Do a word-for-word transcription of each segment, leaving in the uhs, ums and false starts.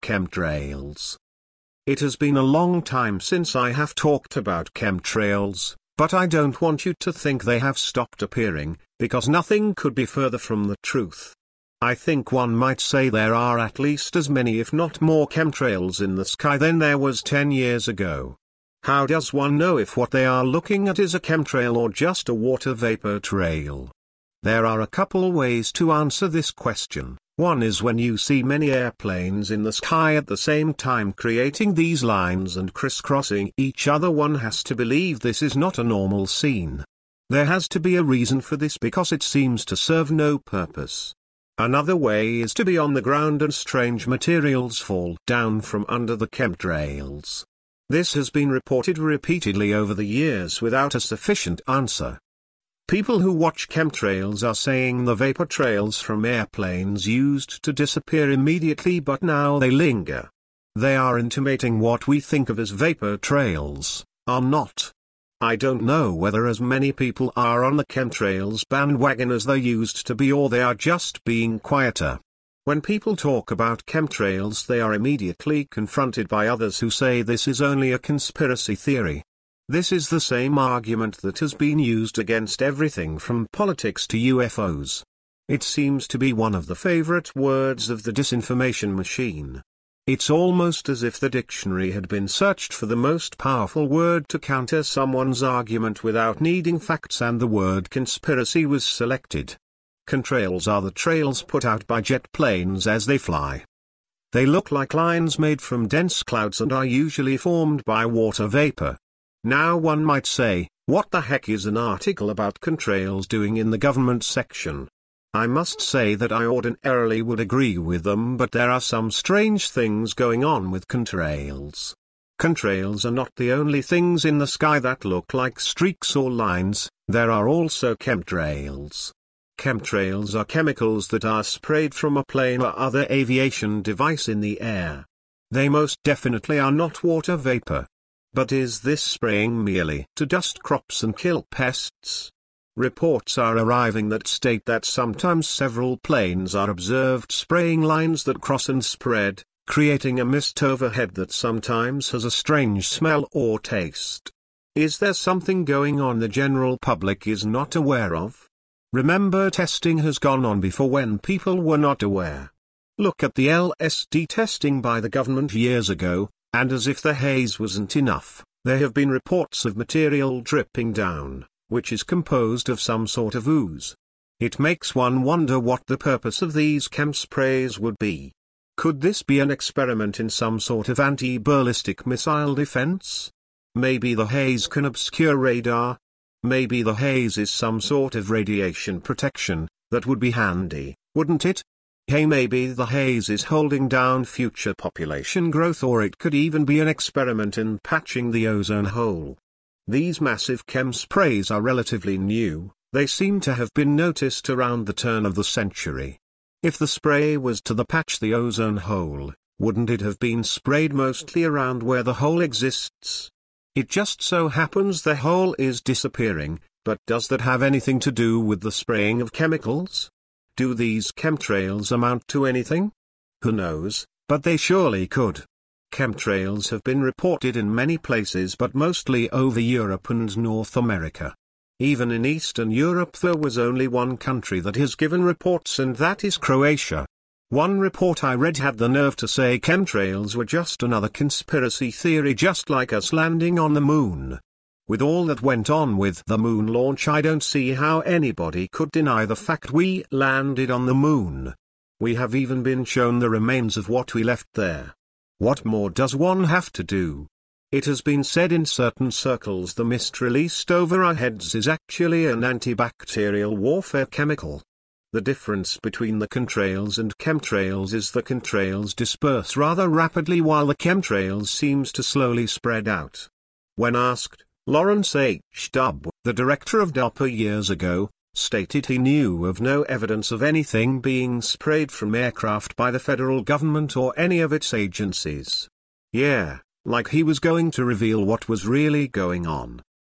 Chemtrails. It has been a long time since I have talked about chemtrails, but I don't want you to think they have stopped appearing, because nothing could be further from the truth. I think one might say there are at least as many if not more chemtrails in the sky than there was ten years ago. How does one know if what they are looking at is a chemtrail or just a water vapor trail? There are a couple ways to answer this question. One is when you see many airplanes in the sky at the same time creating these lines and crisscrossing each other, one has to believe this is not a normal scene. There has to be a reason for this because it seems to serve no purpose. Another way is to be on the ground and strange materials fall down from under the chemtrails. This has been reported repeatedly over the years without a sufficient answer. People who watch chemtrails are saying the vapor trails from airplanes used to disappear immediately, but now they linger. They are intimating what we think of as vapor trails are not. I don't know whether as many people are on the chemtrails bandwagon as there used to be, or they are just being quieter. When people talk about chemtrails, they are immediately confronted by others who say this is only a conspiracy theory. This is the same argument that has been used against everything from politics to U F Os. It seems to be one of the favorite words of the disinformation machine. It's almost as if the dictionary had been searched for the most powerful word to counter someone's argument without needing facts, and the word conspiracy was selected. Chemtrails are the trails put out by jet planes as they fly. They look like lines made from dense clouds and are usually formed by water vapor. Now one might say, what the heck is an article about chemtrails doing in the government section? I must say that I ordinarily would agree with them, but there are some strange things going on with chemtrails. Chemtrails are not the only things in the sky that look like streaks or lines, there are also chemtrails. Chemtrails are chemicals that are sprayed from a plane or other aviation device in the air. They most definitely are not water vapor. But is this spraying merely to dust crops and kill pests? Reports are arriving that state that sometimes several planes are observed spraying lines that cross and spread, creating a mist overhead that sometimes has a strange smell or taste. Is there something going on the general public is not aware of? Remember, testing has gone on before when people were not aware. Look at the L S D testing by the government years ago, and as if the haze wasn't enough, there have been reports of material dripping down, which is composed of some sort of ooze. It makes one wonder what the purpose of these chem sprays would be. Could this be an experiment in some sort of anti-ballistic missile defense? Maybe the haze can obscure radar? Maybe the haze is some sort of radiation protection, that would be handy, wouldn't it? Hey, maybe the haze is holding down future population growth, or it could even be an experiment in patching the ozone hole. These massive chem sprays are relatively new, they seem to have been noticed around the turn of the century. If the spray was to the patch the ozone hole, wouldn't it have been sprayed mostly around where the hole exists? It just so happens the hole is disappearing, but does that have anything to do with the spraying of chemicals? Do these chemtrails amount to anything? Who knows, but they surely could. Chemtrails have been reported in many places, but mostly over Europe and North America. Even in Eastern Europe there was only one country that has given reports, and that is Croatia. One report I read had the nerve to say chemtrails were just another conspiracy theory, just like us landing on the moon. With all that went on with the moon launch, I don't see how anybody could deny the fact we landed on the moon. We have even been shown the remains of what we left there. What more does one have to do? It has been said in certain circles the mist released over our heads is actually an antibacterial warfare chemical. The difference between the chemtrails and chemtrails is the chemtrails disperse rather rapidly while the chemtrails seems to slowly spread out. When asked, Lawrence H. Dubb, the director of DARPA years ago, stated he knew of no evidence of anything being sprayed from aircraft by the federal government or any of its agencies. Yeah, like he was going to reveal what was really going on.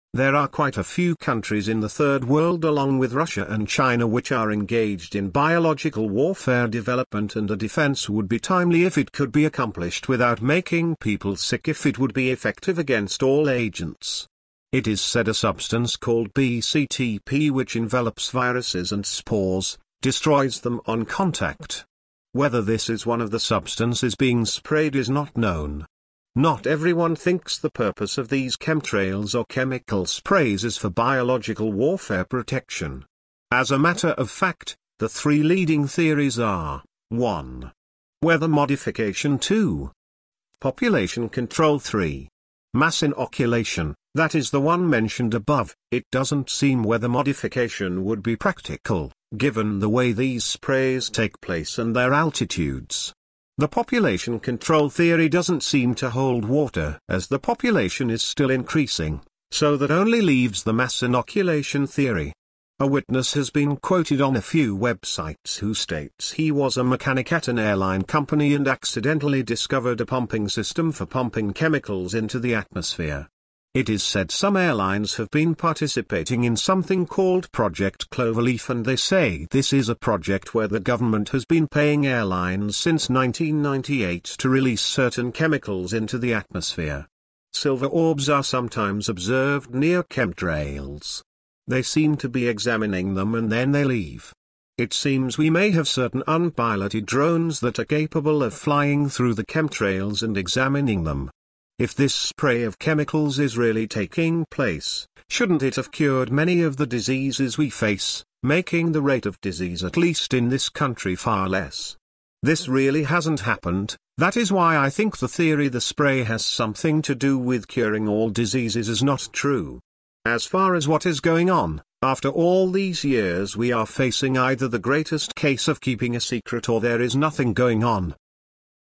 There are quite a few countries in the third world along with Russia and China which are engaged in biological warfare development, and a defense would be timely if it could be accomplished without making people sick, if it would be effective against all agents. It is said a substance called B C T P, which envelops viruses and spores, destroys them on contact. Whether this is one of the substances being sprayed is not known. Not everyone thinks the purpose of these chemtrails or chemical sprays is for biological warfare protection. As a matter of fact, the three leading theories are: one. Weather modification. two. Population control. three. Mass inoculation. That is the one mentioned above. It doesn't seem weather modification would be practical, given the way these sprays take place and their altitudes. The population control theory doesn't seem to hold water, as the population is still increasing, so that only leaves the mass inoculation theory. A witness has been quoted on a few websites who states he was a mechanic at an airline company and accidentally discovered a pumping system for pumping chemicals into the atmosphere. It is said some airlines have been participating in something called Project Cloverleaf, and they say this is a project where the government has been paying airlines since nineteen ninety-eight to release certain chemicals into the atmosphere. Silver orbs are sometimes observed near chemtrails. They seem to be examining them and then they leave. It seems we may have certain unpiloted drones that are capable of flying through the chemtrails and examining them. If this spray of chemicals is really taking place, shouldn't it have cured many of the diseases we face, making the rate of disease at least in this country far less? This really hasn't happened. That is why I think the theory the spray has something to do with curing all diseases is not true. As far as what is going on, after all these years we are facing either the greatest case of keeping a secret or there is nothing going on.